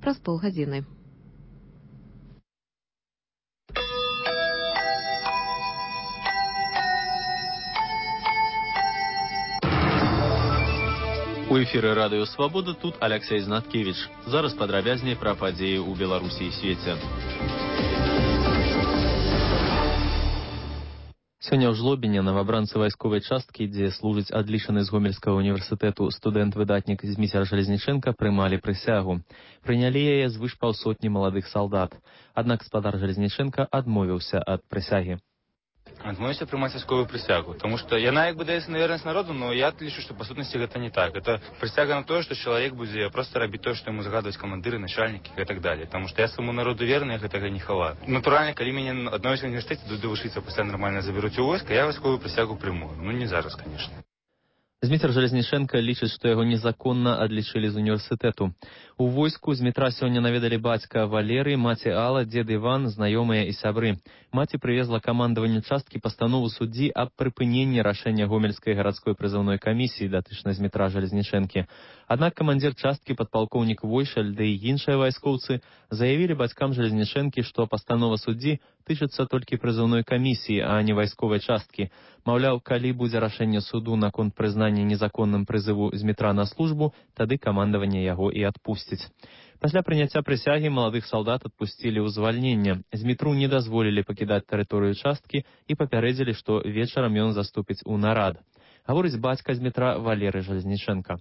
праз паўгадзіны. У эфіры радыё «Свабода» тут Алексей Знаткевич. Зараз падрабязней пра падзеі ў Беларусі і свеце. Сёння ў Жлобіне новабранцы вайсковай часткі, дзе служыць адлічаны з Гомельскага універсітэту студэнт-выдатнік Зміцер Жалезніченка, прымалі прысягу. Прынялі яе звыш паўсотні маладых салдат. Аднак спадар Жалезніченка адмовіўся ад прысягі. Адмовіўся прымаць вайсковую прысягу, таму што яна як бы даецца на вернасць народу, но я лічу, што па сутнасці гэта не так. Это прысяга на тое, што чалавек будзе проста рабіць тое, што яму загадваюць камандыры, начальнікі і так далее. Таму што я свайму народу верны, я гэтага не хаваю. Натуральна, калі мяне адновяць в універсітэце, буду вучыцца, пасля нармальна забяруць у войска, я вайсковую прысягу прыму. Ну не зараз, конечно. Зміцер Жалезніченка лічыць, што яго незаконна адлічылі з універсітэту. У войску Змітра сёння наведалі бацька Валерый, маці Алла, дзед Іван, знаёмыя і сябры. Маці прывезла камандаванню часткі пастанову суддзі аб прыпыненні рашэння Гомельскай гарадской прызыўной камісіі датычна Змітра Жалезнічэнкі. Аднак камандзір часткі падпалкоўнік Войшаль, ды і іншыя вайскоўцы заявілі бацькам Жалезнічэнкі, што пастанова суддзі тычыцца толькі прызыўной камісіі, а не вайсковай часткі. Маўляў, калі будзе рашэнне суду наконт прызнання незаконным прызыву Змітра на службу, тады камандаванне яго і адпусціць. Пасля прыняцця прысягі маладых салдат адпусцілі ў звальненне. Змітру не дазволілі пакідаць тэрыторыю часткі і папярэдзілі, што вечарам ён заступіць у нарад. Гаворыць бацька Змітра Валерый Жалезніченка.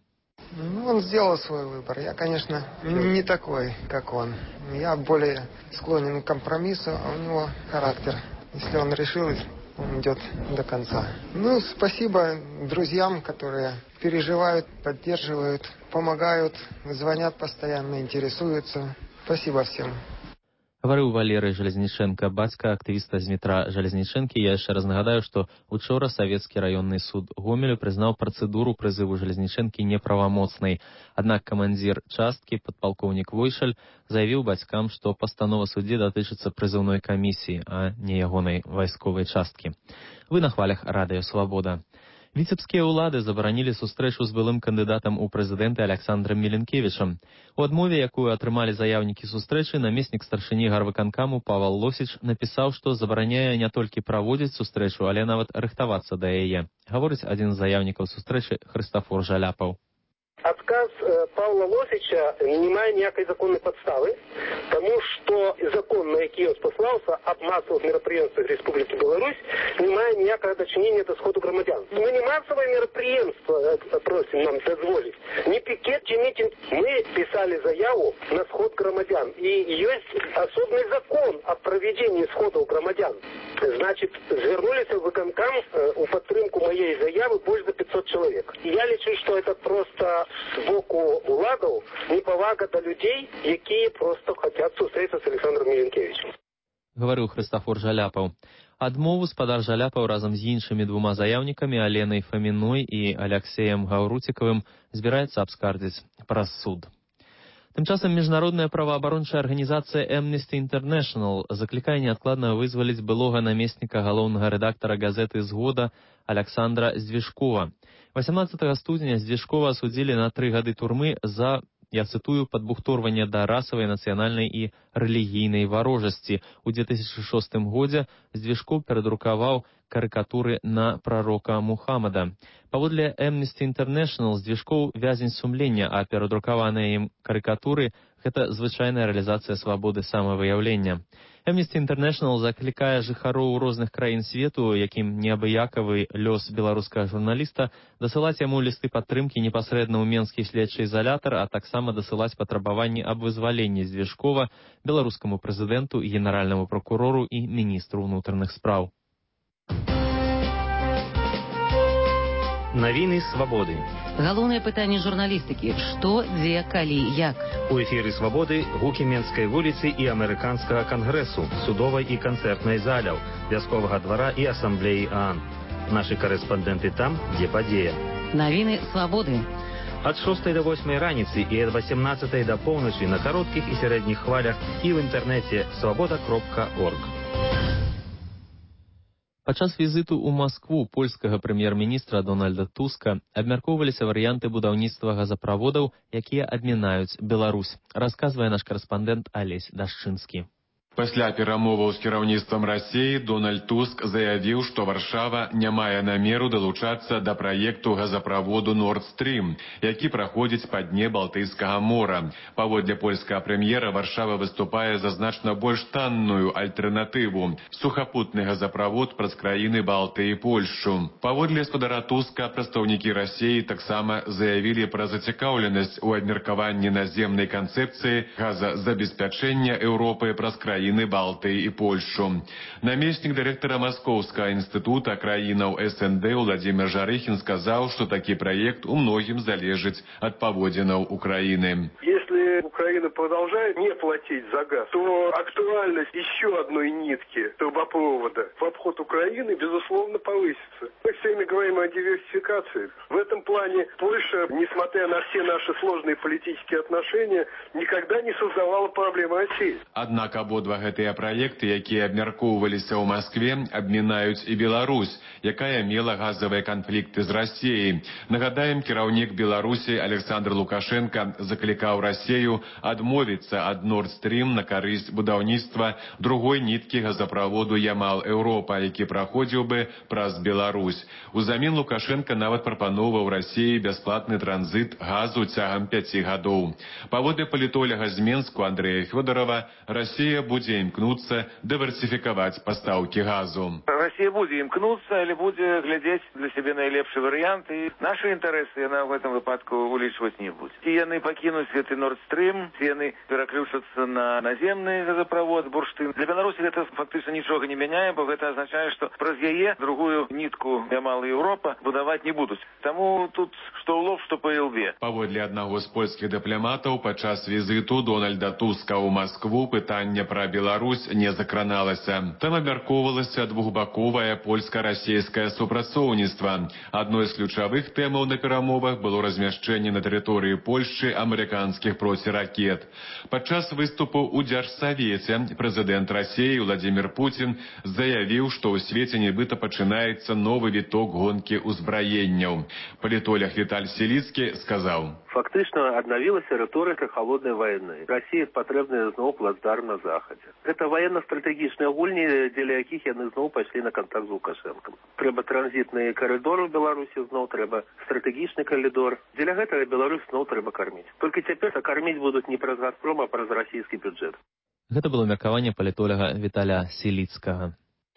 Он сделал свой выбор. Я, конечно, не такой, как он. Я более склонен к компромиссу, а у него характер. Если он решил, он идет до конца. Ну, спасибо друзьям, которые переживают, поддерживают, помогают, звонят постоянно, интересуются. Спасибо всем. Гаварыў Валерый Жалезніченка, бацька актывіста Змітра Жалезнічэнкі. Я яшчэ раз нагадаю, што учора Савецкі раённы суд Гомелю прызнаў працэдуру прызыву Жалезнічэнкі неправамоцнай. Аднак камандзір часткі, падпалкоўнік Войшаль, заявіў бацькам, што пастанова суддзі датычыцца прызыўной камісіі, а не ягонай вайсковай часткі. Вы на хвалях радыё «Свабода». Віцебскія ўлады забаранілі сустрэчу з былым кандыдатам у прэзідэнты Александрам Міленкевічам. У адмове, якую атрымалі заяўнікі сустрэчы, намеснік старшыні гарвыканкаму Павел Лосіч напісаў, што забараняе не толькі праводзіць сустрэчу, але нават рыхтавацца да яе. Гаворыць адзін з заяўнікаў сустрэчы Хрыстафор Жаляпаў. Отказ Павла Лосича не мае ніякай законнай падставы, тому што закон, на які ён спаслаўся аб масавых мерапрыемствах Республікі Беларусь, не мае ніякага дачынення да сходу грамадзян. Мы не масавае мерапрыемства просім нам дазволіць, не пікет ці мітинг. Мы пісалі заяву на сход грамадзян, і ёсць асобны закон аб правядзенні сходаў грамадзян. Значит, звярнуліся в выканкам у падтрымку маей заявы больш за 500 чалавек. Я лічу, што это просто з боку уладаў непавага да людзей, якія просто хотят сустрэцца з Александром Міленкевічем. Гаварыў Хрыстафор Жаляпаў. Адмову спадар Жаляпаў разам з іншымі двума заяўнікамі Аленай Фаміной і Алексеем Гаўруцікавым збіраецца абскардзіць праз суд. Тым часам міжнародная праваабарончая арганізацыя Amnesty International заклікае неадкладна вызваліць былога намесніка галоўнага рэдактара газеты «Згода» Александра Здвижкова. 18 студзеня Здвижкова асудзілі на 3 гады турмы за, я цытую, падбухторванне да расавай, нацыянальнай і рэлігійнай варожасці. У 2006 годзе Здвижков перадрукаваў карыкатуры на прарока Мухаммада. Паводле Amnesty International, Здвижков вязень сумлення, а перадрукаваныя ім карыкатуры – гэта звычайная рэалізацыя свабоды самавыяўлення. Amnesty International заклікае жыхароў розных краін свету, якім неабыякавы лёс беларускага журналіста, дасылаць яму лісты падтрымкі непасрэдна ў менскі следчы ізалятар, а таксама дасылаць патрабаванні аб вызваленні Здвижкова беларускаму прэзідэнту, генеральнаму прокурору і міністру ўнутраных спраў. Навіны свабоды. Галоўнае пытанне журналістыкі. Што, дзе, калі, як? У эфіры «Свабоды» гукі Менскай вуліцы і Амерыканскага кангрэсу, судовай і канцэртнай заляў, вясковага двара і асамблеі ААН. Нашы карэспандэнты там, дзе падзея. Навіны свабоды. Ад 6 до 8 раніцы і ад 18 до поўначы на кароткіх і сярэдніх хвалях і ў інтэрнэце свабода.орг. Падчас візіту ў Маскву польскага прэм'ер-міністра Дональда Туска абмяркоўваліся варыянты будаўніцтва газаправодаў, якія абмінаюць Беларусь, расказвае наш карэспандэнт Алесь Дашчынскі. Пасля перамоваў з кіраўніцтвам Расіі Дональд Туск заявіў, што Варшава не мае намеру далучацца да праекту газаправоду Nord Stream, які праходзіць па дне Балтыйскага мора. Паводле польскага прэм'ера, Варшава выступае за значна больш танную альтэрнатыву – сухапутны газаправод праз краіны Балты і Польшчу. Паводле спадара Туска, прадстаўнікі Расіі таксама заявілі пра зацікаўленасць у абмеркаванні наземнай канцэпцыі газазабеспячэння Еўропы праз краіны Балты і Польшчу. Намеснік дырэктара Маскоўскага інстытута краінаў СНД Владимир Жарыхін сказаў, што такі праект у многім залежыць ад паводзінаў Украины. Если Украина продолжает не платить за газ, то актуальность еще одной нитки трубопровода в обход Украины, безусловно, повысится. Мы все время говорим о диверсификации. В этом плане Польша, несмотря на все наши сложные политические отношения, никогда не создавала проблемы России. Однако обидва гэтыя праекты, якія абмяркоўваліся ў Маскве, абмінаюць і Беларусь, якая мела газавыя канфлікты з Расіяй. Нагадаем, кіраўнік Беларусі Александр Лукашенко заклікаў Расію адмовіцца ад Nord Stream на карысць будаўніцтва другой ніткі газаправоду Ямал-Еўропа, які праходзіў бы праз Беларусь. Узамен Лукашенко нават прапаноўваў Расіі бясплатны транзіт газу цягам 5 гадоў. Паводле палітоляга з Менску Андрэя Фёдорова, Расія будзе імкнуцца дыверсіфікаваць пастаўкі газу. Расія будзе імкнуцца, але будзе глядзець для сябе найлепшы варыянт, і нашы інтарэсы яна ў гэтым выпадку улічваць не будзе. Ці яны пакінуць гэты Nord Stream, ці яны пераключацца на наземны газаправод, бурштын. Для Беларусі гэта фактычна нічога не мяняе, бо гэта азначае, што праз яе другую нітку Ямал-Еўропа будаваць не будуць. Таму тут што ў лоб, што па ілбе. Паводле аднаго з польскіх дыпламатаў, падчас візіту Дональда Туска ў Маскву пытанне пра Беларусь не закраналася. Там абмяркоўвалася двухбаковае польска-расійскае супрацоўніцтва. Адной з ключавых тэмаў на перамовах было размяшчэнне на тэрыторыі Польшчы амерыканскіх проціракет. Падчас выступу ў Дзяржсавеце прэзідэнт Расіі Владимир Путин заявіў, што ў свеце нібыта пачынаецца новы віток гонкі ўзбраенняў. Палітолог Віталь Селіцкі сказаў: Фактычна аднавілася рыторыка халоднай вайны. Расіі патрэбны зноў плацдарм на захадзе. Гэта военно-стратэгічныя гульні, дзеля якіх яны зноў пайшлі на кантакт з Лукашэнкам. Трэба транзітны карыдор у Беларусі, зноў трэба стратэгічны калідор. Дзеля гэтага Беларусь зноў трэба карміць. Толькі цяпер карміць будуць не праз Газпром, а праз расійскі бюджэт. Гэта было меркаванне палітолага Віталя Селіцкага.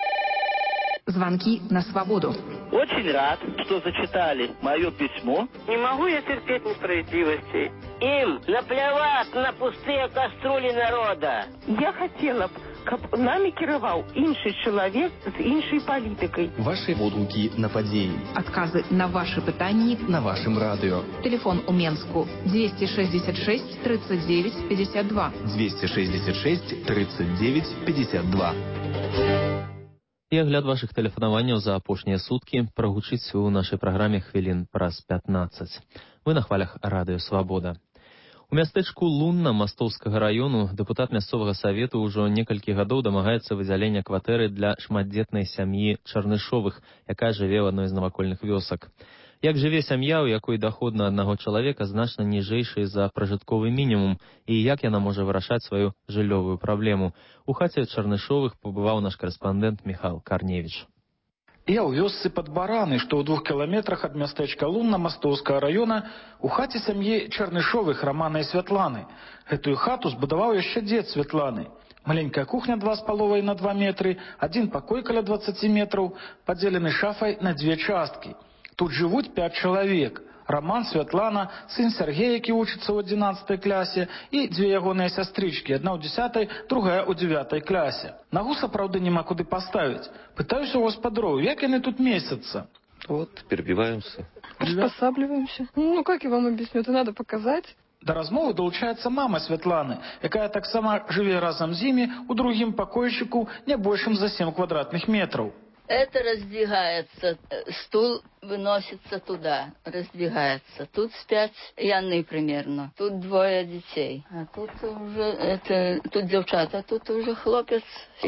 Звонки на свободу. Очень рад, что зачитали мое письмо. Не могу я терпеть несправедливости. Им наплевать на пустые кастрюли народа. Я хотела б, каб нами кіраваў іншы чалавек з іншай палітыкай. Ваши водгукі на падзеі. Адказы на ваши пытанні на вашым радыё. Телефон у Менску 266 39 52. 266 39 52. І агляд вашых тэлефанаванняў за апошнія суткі прагучыць у нашай праграме хвілін праз 15. Вы на хвалях радыё «Свабода». У мястэчку Лунна Мастоўскага раёну дэпутат мясцовага савету ўжо некалькі гадоў дамагаецца выдзялення кватэры для шматдзетнай сям'і Чарнышовых, якая жыве ў адной з навакольных вёсак. Як жыве сям'я, у якой доход на аднаго чалавека значна ніжэйшы за пражытковы мінімум, і як яна можа вырашаць сваю жыллёвую праблему? У хаце Чарнышовых пабываў наш карэспандэнт Міхал Карневіч. Я ў вёсцы пад Бараны, што ў 2 кіламетрах ад мястэчка Лунна Мастоўскага раёна, у хаце сям'і Чарнышовых Рамана і Святланы. Гэтую хату збудаваў яшчэ дзед Святланы. Маленькая кухня 2,5 на 2 метры, адзін пакой каля 20 метраў, падзелены шафай на 2 часткі. Тут жывуць 5 чалавек. Роман, Святлана, сын Сергей, які вучыцца ў 11 класе, і 2 ягоныя сястрычкі, адна ў 10, другая ў 9 класе. Нагу сапраўды няма куды паставіць. Пытаюся у гаспадароў, як яны тут месяцца? Вот, перебиваемся. Приспосабливаемся. Ну, как я вам объясню, это надо показать. Да размовы далучаецца мама Святланы, якая таксама жыве разам з імі ў другім пакойчыку не большым за 7 квадратных метров. Это раздвигается, стул выносится туда, раздвигается. Тут спят яны примерно, тут 2 детей. А тут уже, тут девчата, тут уже хлопец.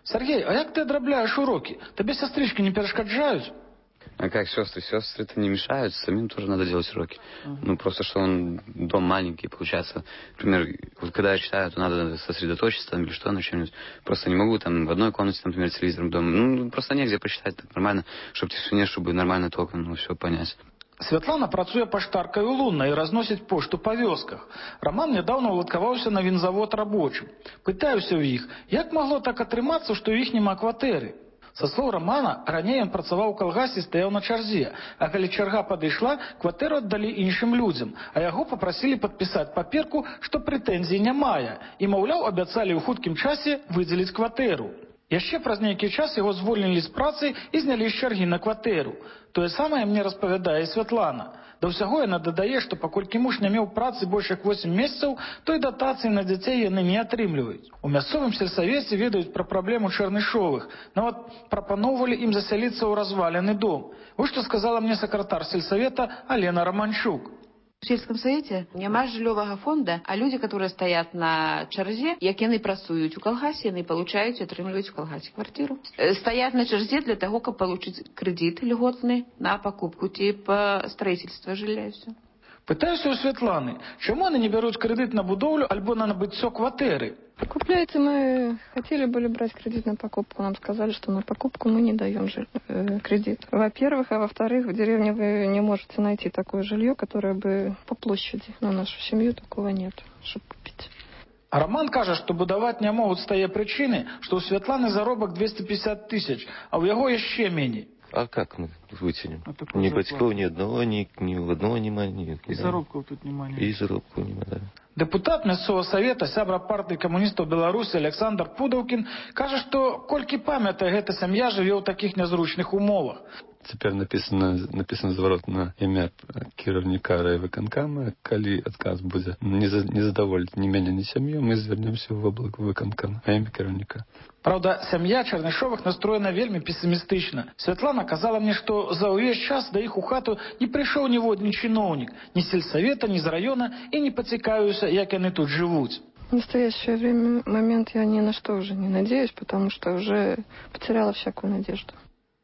Сергей, а як ты адрабляешь уроки? Тебе сестрички не перешкоджают? А как сестры? Сестры-то не мешают, самим тоже надо делать уроки. Ну, просто что дом маленький, получается. Например, вот когда я читаю, то надо сосредоточиться там или что на чем-нибудь. Просто не могу там в одной комнате, например, телевизором дома. Ну, просто негде почитать так нормально, чтобы в тишине, чтобы нормально толком все понять. Святлана працуе паштаркай у Лунна і разносіць пошту па вёсках. Роман нядаўна ўладкаваўся на вінзавод рабочым. Пытаюся ў іх, як магло так атрымацца, што ў іх няма кватэры? Са слоў Романа, раней ён працаваў у калгасе і стаяў на чарзе, а калі чарга падышла, кватэру аддалі іншым людзям, а яго папрасілі падпісаць паперку, што прэтэнзій не мае, і, маўляў, абяцалі ў хуткім часе выдзеліць кватэру. Яшчэ праз нейкі час яго звольнілі з працы і знялі з чаргі на кватэру. Тое самае мне распавядае Святлана. Да ўсяго яна дадае, што паколькі муж не меў працы больш як 8 месяцаў, то і датацыі на дзяцей яны не атрымліваюць. У мясцовым сельсавеце ведаюць пра праблему Чарнышовых. Нават прапаноўвалі ім засяліцца ў развалены дом. Вось што сказала мне сакратар сельсавета Алена Романчук. В сельском совете няма жыллёвага фонда, а люди, которые стоят на чарзе, як яны працуюць у калгасе, яны получаюць і атрымліваюць у калгасе квартиру. Стоят на чарзе для того, каб получить кредит льготный на покупку типа строительства жилья и все. Пытаюся у Святланы, чему они не берут кредит на будовлю альбо на набыццё кватэры? Покупляете, мы хотели были брать кредит на покупку. Нам сказали, что на покупку мы не даем кредит. Во-первых, а во-вторых, в деревне вы не можете найти такое жилье, которое бы по площади. На нашу семью такого нет, чтобы купить. А Роман кажа, што будаваць не могуць з тае прычыны, што ў Святланы заробак 250 тысяч, а ў яго яшчэ меней. А как мы вытянем? Ни батьков, ни одного, ни одного нема. И заробков тут нема. И заробков нема, да. Депутат мясцового совета, сябра партии коммунистов Беларуси Александр Пудовкин кажа, што колькі памятае гэта сям'я жыве ў такіх нязручных умовах. Цяпер написано зварот на імя кіраўніка райвыканкама. Калі адказ будзе не задаволіць ні мяне, ні сям'ю, мы звернемся ў воблак выканкама на імя кіраўніка. Праўда, сям'я Чарнышовых настроена вельмі пессімістычна. Святлана казала мне, што за ўвесь час да іх у хату не прыйшоў ніводны чыноўнік, ні з сельсавета, ні з раёна, і не пацікавіўся, як яны тут жывуць. В настоящее момент я ни на что уже не надеюсь, потому что уже потеряла всякую надежду.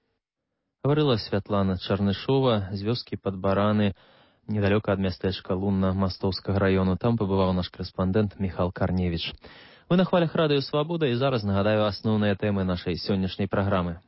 Говорила Святлана Чарнышова з вёскі Падбараны, недалёка ад мястэчка Лунна Мастоўскага раёну. Там пабываў наш корэспандэнт Міхал Карневіч. Вы на хвалях радыё «Свабода», і зараз нагадаю асноўныя тэмы нашай сённяшняй праграмы.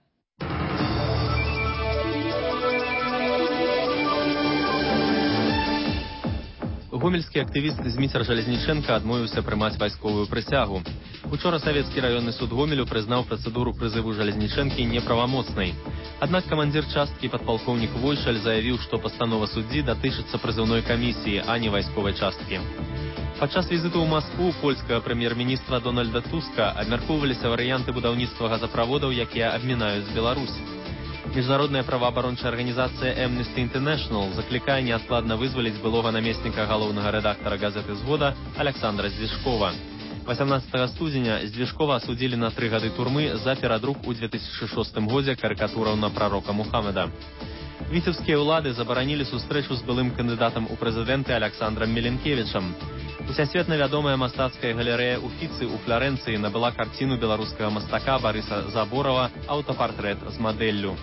Гомельскі актывіст Зміцер Жалезніченка адмовіўся прымаць вайсковую прысягу. Учора савецкі раённы суд Гомелю прызнаў працэдуру прызыву Жалезнічэнкі неправамоцнай. Аднак камандзір часткі падпалкоўнік Войшаль заявіў, што пастанова суддзі датычыцца прызыўной камісіі, а не вайсковай часткі. Падчас візіту ў Маскву польскага прэм'ер-міністра Дональда Туска абмяркоўваліся варыянты будаўніцтва газаправодаў, якія абмінаюць Беларусь. Міжнародная праваабарончая арганізацыя Amnesty International заклікае неадкладна вызваліць былога намесніка галоўнага рэдактара газеты «Згода» Александра Здвижкова. 18 студзеня Здвижкова асудзілі на 3 гады турмы за перадрук у 2006 годзе карыкатураў на прарока Мухаммеда. Віцебскія ўлады забаранілі сустрэчу з былым кандыдатам у прэзідэнты Александрам Меленкевічам. Усесветна вядомая мастацкая галерэя Уфіцы ў Фларэнцыі набыла карціну беларускага мастака Барыса Заборова «Аўтапартрэт з мадэллю».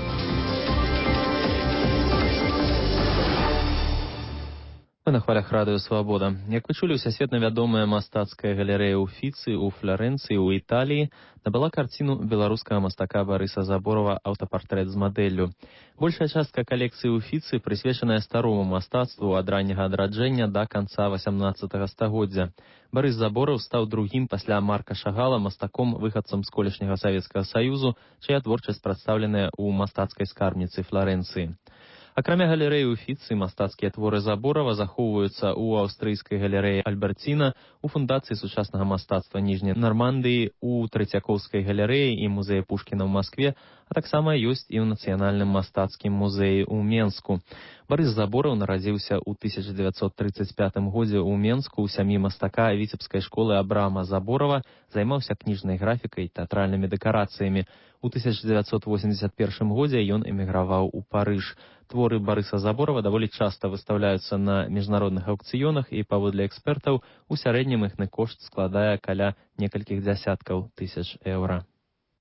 Мы на хвалях радыё «Свабода». Як вы чулі, усесветна вядомая мастацкая галерэя Уфіцы ў Фларэнцыі ў Італіі набыла карціну беларускага мастака Барыса Заборова «Аўтапартрэт з мадэллю». Большая частка калекцыі Уфіцы прысвечаная старому мастацтву ад ранняга адраджэння да канца 18 стагоддзя. Барыс Забораў стаў другім пасля Марка Шагала мастаком-выхадцам з колішняга Савецкага Саюзу, чыя творчасць прадстаўленая ў мастацкай скарбніцы Фларэнцыі. Акрамя галерэі Уфіцы, мастацкія творы Заборава захоўваюцца ў аўстрыйскай галерэі Альберціна, у фундацыі сучаснага мастацтва Ніжняй Нармандыі, у Трэцякоўскай галерэі і музеі Пушкіна ў Маскве, а таксама ёсць і ў Нацыянальным мастацкім музеі ў Менску. Барыс Забораў нарадзіўся ў 1935 годзе ў Менску ў сям'і мастака Віцебскай школы Абрама Заборава, займаўся кніжнай графікай, тэатральнымі дэкарацыямі. У 1981 годзе ён эміграваў у Парыж. Творы Барыса Заборава даволі часта выстаўляюцца на міжнародных аўкцыёнах і, паводле экспертаў, у сярэднім іхны кошт складае каля некалькіх дзясяткаў тысяч еўра.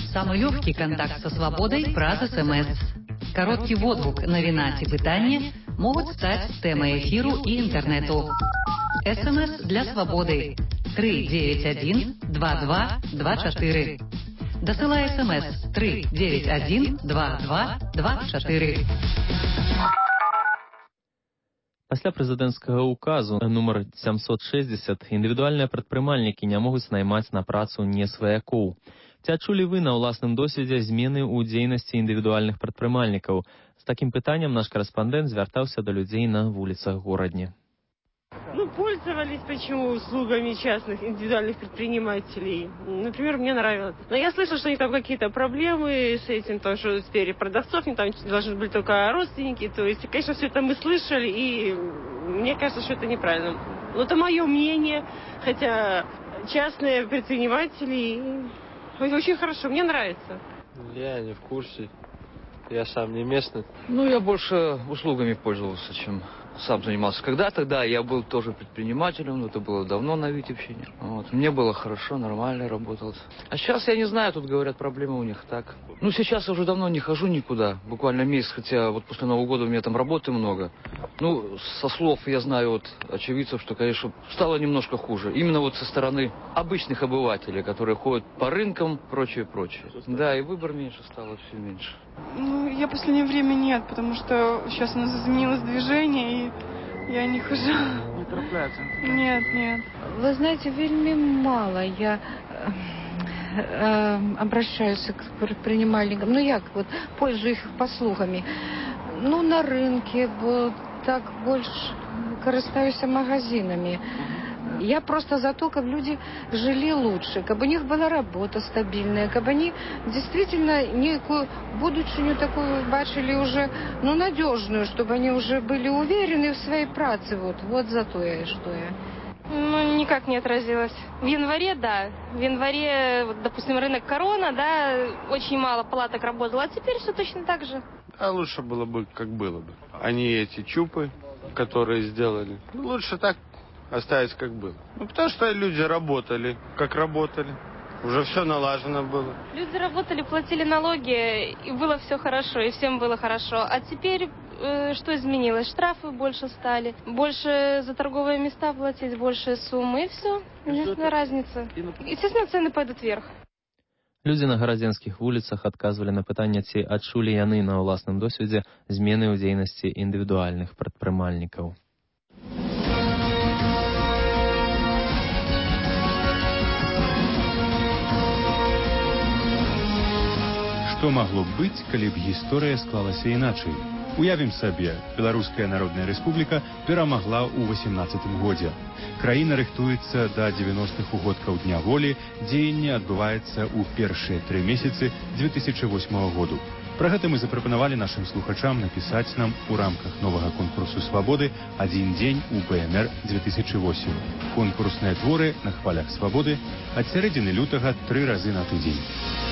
Самый легкий контакт со свободой праз СМС. Короткий водгук, навіна ці пытанні могуць стаць тэмай эфіру і інтэрнэту. СМС для свободы 391-2224. Дасылай СМС 391-2224. Пасля прэзідэнцкага ўказу нумар 760 індывідуальныя прадпрымальнікі не могуць наймаць на працу не сваякоў. Ці адчулі вы на ўласным досведзе змены ў дзейнасці індывідуальных прадпрымальнікаў? З такім пытаннем наш карэспандэнт звяртаўся да людзей на вуліцах горадні. Пользовались почему услугами частных индивидуальных предпринимателей. Например, мне нравилось. Но я слышала, что у них там какие-то проблемы с этим, то, что теперь продавцов, не там должны быть только родственники. То есть, конечно, все это мы слышали, и мне кажется, что это неправильно. Но это мое мнение, хотя частные предприниматели очень хорошо, мне нравится. Я не в курсе, я сам не местный. Я больше услугами пользовался, чем сам занимался. Когда-то, да, я был тоже предпринимателем, но это было давно на Витебщине. Мне было хорошо, нормально работал. А сейчас, я не знаю, тут говорят, проблемы у них так. Сейчас я уже давно не хожу никуда, буквально месяц, хотя после Нового года у меня там работы много. Со слов я знаю очевидцев, что, конечно, стало немножко хуже. Именно со стороны обычных обывателей, которые ходят по рынкам, прочее. Да, и выбор меньше стало, все меньше. Я в последнее время нет, потому что сейчас у нас изменилось движение, и я не хожу. Не трапляется? Нет. Вы знаете, вельми мало я обращаюсь к предпринимальникам. Пользуюсь их послугами. На рынке, так больше користаюсь магазинами. Я просто за то, чтобы люди жили лучше, чтобы у них была работа стабильная, чтобы они действительно некую будущую такую бачили уже, надежную, чтобы они уже были уверены в своей праце. Вот за то я и что я. Никак не отразилось. В январе, да. В январе, допустим, рынок Корона, да, очень мало палаток работало, а теперь все точно так же. А лучше было бы, как было бы. Они эти чупы, которые сделали, лучше так оставить, как было. Потому что люди работали, как работали. Уже все налажено было. Люди работали, платили налоги, и было все хорошо, и всем было хорошо. А теперь что изменилось? Штрафы больше стали, больше за торговые места платить, больше суммы, и все. Единственная разница. Естественно, цены пойдут вверх. Людзі на гарадзенскіх вуліцах адказвалі на пытанне, ці адчулі яны на ўласным досведзе змены ў дзейнасці індывідуальных прадпрымальнікаў. Што магло б быць, калі б гісторыя склалася іначай? Уявім сабе, Беларуская Народная Рэспубліка перамагла ў 18 годзе. Краіна рыхтуецца да 90-х угодкаў Дня волі, дзеянне адбываецца ў першыя 3 месяцы 2008 году. Пра гэта мы запрапанавалі нашым слухачам напісаць нам у рамках новага конкурсу свабоды «Адзін дзень у БНР 2008». Конкурсныя творы на хвалях свабоды ад сярэдзіны лютага 3 разы на тыдзень.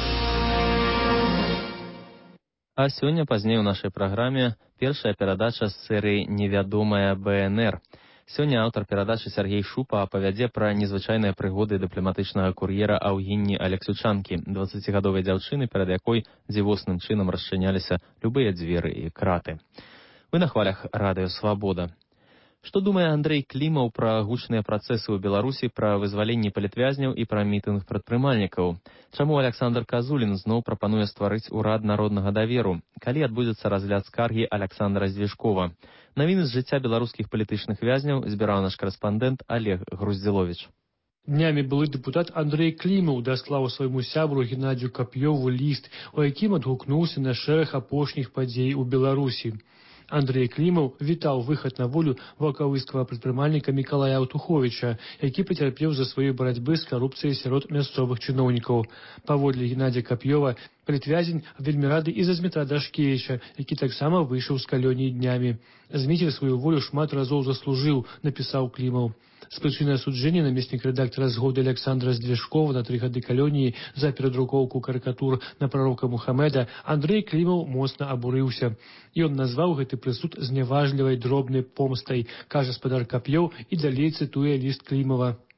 А сёння пазней у нашай праграме першая перадача з серыі «Невядомая БНР». Сёння аўтар перадачы Сергей Шупа апавядзе пра незвычайныя прыгоды дыпламатычнага кур'ера Аўгінні Алексючанкі, 20гадовай дзяўчыны, перад якой дзівосным чынам расчыняліся любыя дзверы і краты. Вы на хвалях радыё «Свабода». Што думае Андрэй Клімаў пра гучныя працэсы ў Беларусі, пра вызваленне палітвязняў і пра мітынг прадпрымальнікаў? Чаму Александр Казулін зноў прапануе стварыць урад народнага даверу? Калі адбудзецца разгляд скаргі Александра Звежкова? Навіны з жыцця беларускіх палітычных вязняў збіраў наш карэспандэнт Олег Груздзіловіч. Днямі былы дэпутат Андрэй Клімаў даслаў свайму сябру Геннадзію Кап'ёву ліст, у якім адгукнуўся на шэраг апошніх падзей у Беларусі. Андрэй Клімаў вітаў выхад на волю ваўкавыскага прадпрымальніка Мікалая Аўтуховіча, які пацярпеў за сваёй барацьбы з карупцыяй сярод мясцовых чыноўнікаў. Паводле Геннадзя Кап'ёва, палітвязень вельмі рады і за Змітра Дашкевіча, які таксама выйшаў з калоніі днямі. Зміцер сваю волю шмат разоў заслужыў, напісаў Клімаў. З прычыны асуджэння намеснік рэдактара «Згоды» Александра Звежкова на 3 гады калоніі за перадрукоўку карыкатур на прарока Мухаммеда Андрэй Клімаў моцна абурыўся. Ён назваў гэты прысуд зняважлівай дробнай помстай, кажа спадар Кап'ёў і далей цытуе ліст Клімава. То,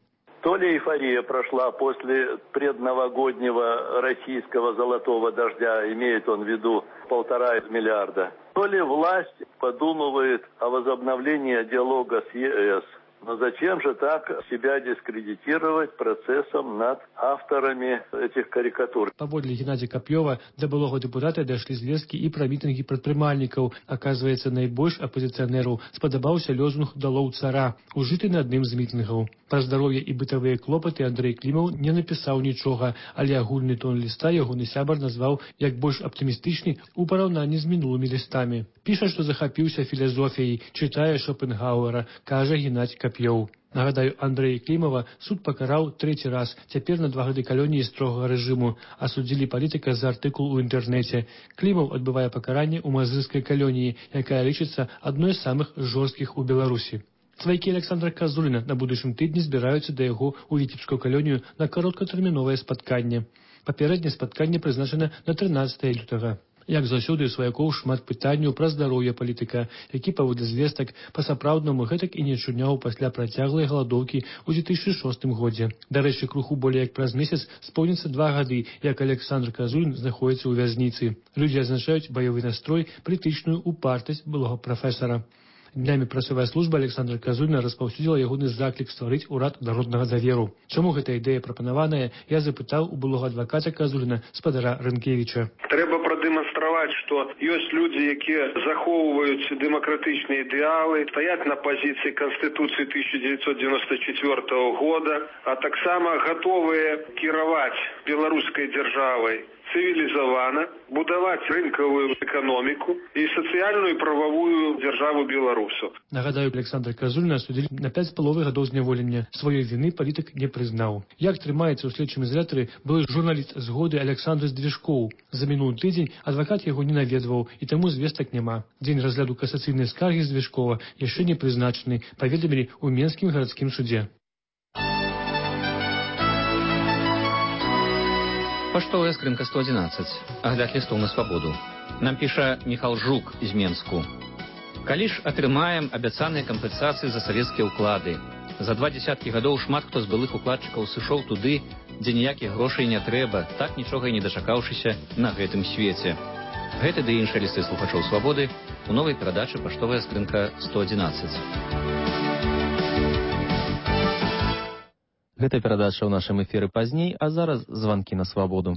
То ли эйфория прошла после предновогоднего российского золотого дождя, имеет он в виду 1,5 миллиарда, то ли власть подумывает о возобновлении диалога с ЕС. Но зачем же так себя дискредитировать процессом над авторами этих карикатур? Паводле Геннадзя Кап'ёва да былога дэпутата дайшлі звесткі і пра мітынгі прадпрымальнікаў. Аказваецца, найбольш апазіцыянераў спадабаўся лозунг «Далоў цара», ужыты на адным з мітынгаў. Пра здароўе і бытавыя клопаты Андрэй Клімаў не напісаў нічога, але агульны тон ліста ягоны сябар назваў як больш аптымістычны ў параўнанні з мінулымі лістамі. Піша, што захапіўся філазофіяй, чытае Шопенгауэра, кажа Геннадзь Кап'ёў. Нагадаю, Андрэя Клімава суд пакараў 3-й раз, цяпер на 2 гады калоніі строгага рэжыму. Асудзілі палітыка за артыкул у інтэрнэце. Клімаў адбывае пакаранне ў мазырскай калоніі, якая лічыцца адной з самых жорсткіх у Беларусі. Сваякі Александра Казуліна на будучым тыдні збіраюцца да яго ў віцебскую калонію на кароткатэрміновае спатканне. Папярэдняе спатканне прызначана на 13 лютага. Як заўсёды у сваякоў шмат пытанняў пра здароўе палітыка, які паводле звестак па-сапраўднаму гэтак і не чуняў пасля працяглай галадоўкі ў 2006 годзе. Дарэчы, круху болей як праз месяц споўніцца 2 гады, як Александр Казулін знаходзіцца ў вязніцы. Людзі адзначаюць баявы настрой, палітычную упартасць былога прафесара. Днямі прасавая служба Александра Казуліна распаўсюдзіла ягоны заклік стварыць урад народнага даверу. Чаму гэта ідэя прапанаваная, я запытаў у былога адваката Казуліна, спадара Рынкевіча. Трэба прадэманстраваць, што ёсць людзі, якія захоўваюць дэмакратычныя ідэалы, стаяць на пазіцыі Канстытуцыі 1994 года, а таксама гатовыя кіраваць беларускай дзяржавай цывілізавана, будаваць рынкавую эканоміку і сацыяльную і прававую дзяржаву беларусаў. Нагадаю, Александра Казуліна асудзілі на 5,5 гадоў зняволення. Сваёй віны палітык не прызнаў. Як трымаецца ў следчым ізалятары былы журналіст згоды Александр Здвижкоў. За мінулы тыдзень адвакат яго не наведваў, і таму звестак няма. Дзень разгляду касацыйнай скаргі Здвижкова яшчэ не прызначаны, паведамілі ў Менскім гарадскім суде. Паштовая скрынка 111. Агляд лістоў на свабоду. Нам піша Міхал Жук з Менску. Калі ж атрымаем абяцаныя кампенсацыі за савецкія ўклады? За 20 гадоў шмат хто з былых укладчыкаў сышоў туды, дзе ніякіх грошай не трэба, так нічога і не дачакаўшыся на гэтым свеце. Гэты ды іншыя лісты слухачоў свабоды у новай перадачы «Паштовая скрынка 111». Гэта перадача ў нашым эфіры пазней, а зараз званкі на свабоду.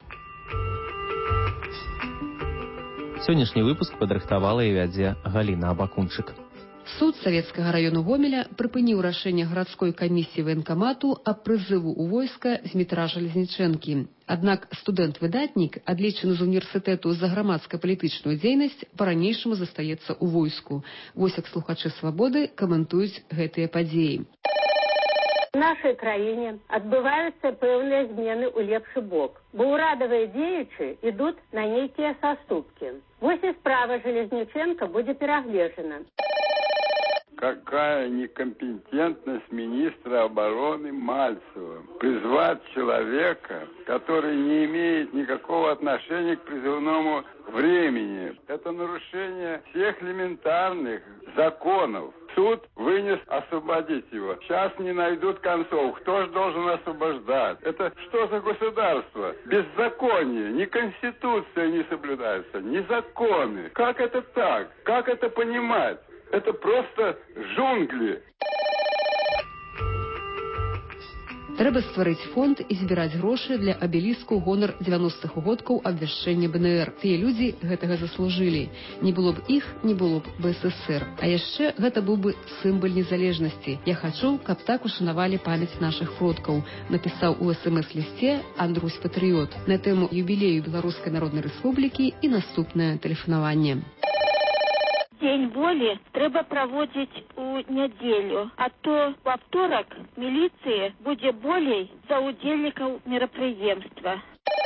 Сённяшні выпуск падрыхтавала і вядзе Галіна Абакунчык. Суд Савецкага раёну Гомеля прыпыніў рашэнне гарадской камісіі ваенкамату аб прызыву ў войска Змітра Жалезнічэнкі. Аднак студэнт-выдатнік, адлічаны з універсітэту за грамадска-палітычную дзейнасць, па-ранейшаму застаецца ў войску. Вось як слухачы свабоды каментуюць гэтыя падзеі. В нашай краіне адбываюцца пэўныя змены ў лепшы бок, бо ўрадавыя дзеячы ідуць на нейкія саступкі. Вось і справа Жалезніченка будзе перагледжана. Какая некомпетентность министра обороны Мальцева призвать человека, который не имеет никакого отношения к призывному времени. Это нарушение всех элементарных законов. Суд вынес освободить его. Сейчас не найдут концов. Кто же должен освобождать? Это что за государство? Беззаконие. Ни конституция не соблюдается, ни законы. Как это так? Как это понимать? Это просто джунгли. Трэба стварыць фонд і збіраць грошы для абеліску ў гонар 90-х годкаў абвяшчэння БНР. Тыя людзі гэтага заслужылі. Не было б іх, не было б БССР. А яшчэ гэта быў бы сімвал незалежнасці. Я хачу, каб так ушанавалі памяць нашых продкаў, напісаў у СМС-лісце Андрусь Патрыёт на тэму юбілею Беларускай Народнай Рэспублікі і наступнае тэлефанаванне. Дзень волі трэба праводзіць у нядзелю, а то ў аўторак міліцыі будзе болей за ўдзельнікаў мерапрыемства.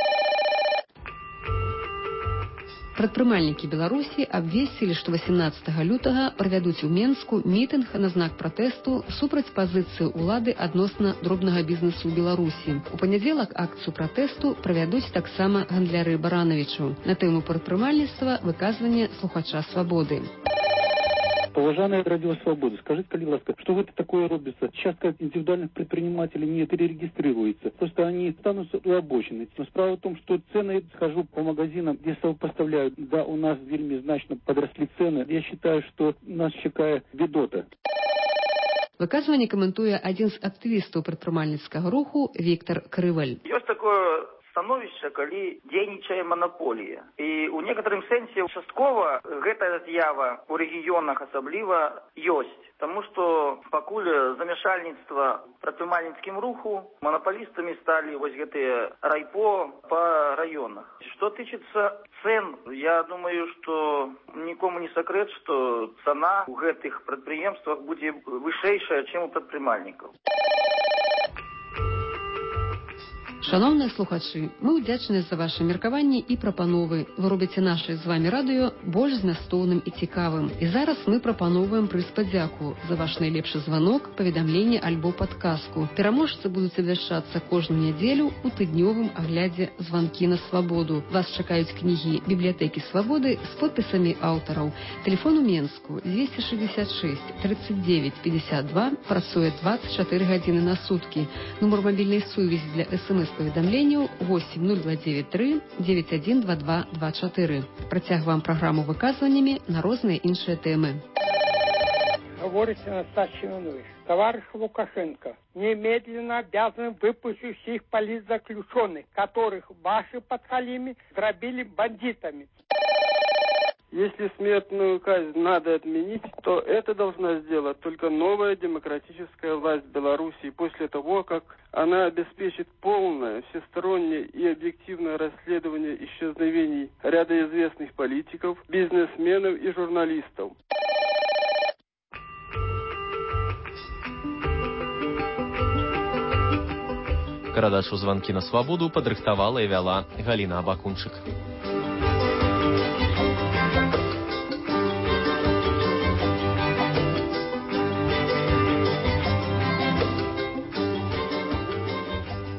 Прадпрымальнікі Беларусі абвесцілі, што 18 лютага правядуць у Менску мітынг на знак пратэсту супраць пазіцыі ўлады адносна дробнага бізнесу ў Беларусі. У панядзелак акцыю пратэсту правядуць таксама гандляры Баранавічу на тэму прадпрымальніцтва выказвання слухача свабоды. Паважаная радио «Свобода», скажите, калі ласка, что это такое робится? Сейчас как индивидуальных предпринимателей не перерегистрируется. Просто они станут обочины. Но справа в том, что цены, схожу по магазинам, где поставляют, да, у нас вельми значно подросли цены. Я считаю, что нас чекае бедота. Выказванне каментуе адзін з актывістаў прадпрымальніцкага руху Віктор Крываль. Ёсць такое становішча, калі дзейнічае манаполія. І ў некаторым сэнсе часткова гэтая з'ява ў рэгіёнах асабліва ёсць. Таму што пакуль замяшальніцтва прадпрымальніцкім руху манаполістамі сталі вось гэтыя райпо па раёнах. Што тычыцца цен, я думаю, што нікому не сакрэт, што цана ў гэтых прадпрыемствах будзе вышэйшая, чым у прадпрымальнікаў. Шановныя слухачы, мы ўдзячныя за ваши меркаванні і прапановы. Вы робіце наше з вами радыё больш змястоўным і цікавым. І зараз мы прапановваем прыз падзяку за ваш найлепшы званок, паведамленне альбо падказку. Пераможцы будуць абвяшчацца кожную нядзелю ў тыднёвым аглядзе «Званкі на свабоду». Вас чакаюць кнігі бібліятэкі свабоды з подпісамі аўтараў. Телефон у Менску 266 39 52, працуе 24 гадзіны на суткі. Нумар мабільнай сувязі для СМС-паведамленняў 8029 912224. Працягваем праграму выказваннямі на розныя іншыя тэмы. Говорит Анастасий Иванович. Товарищ Лукашенко, немедленно обязаны выпустить всех политзаключенных, которых ваши подхалимы дробили бандитами. Если смертную казнь надо отменить, то это должна сделать только новая демократическая власть Беларуси после того, как она обеспечит полное, всестороннее и объективное расследование исчезновений ряда известных политиков, бизнесменов и журналистов. Перадачу «Званкі на свабоду» падрыхтавала і вяла Галіна Абакунчык.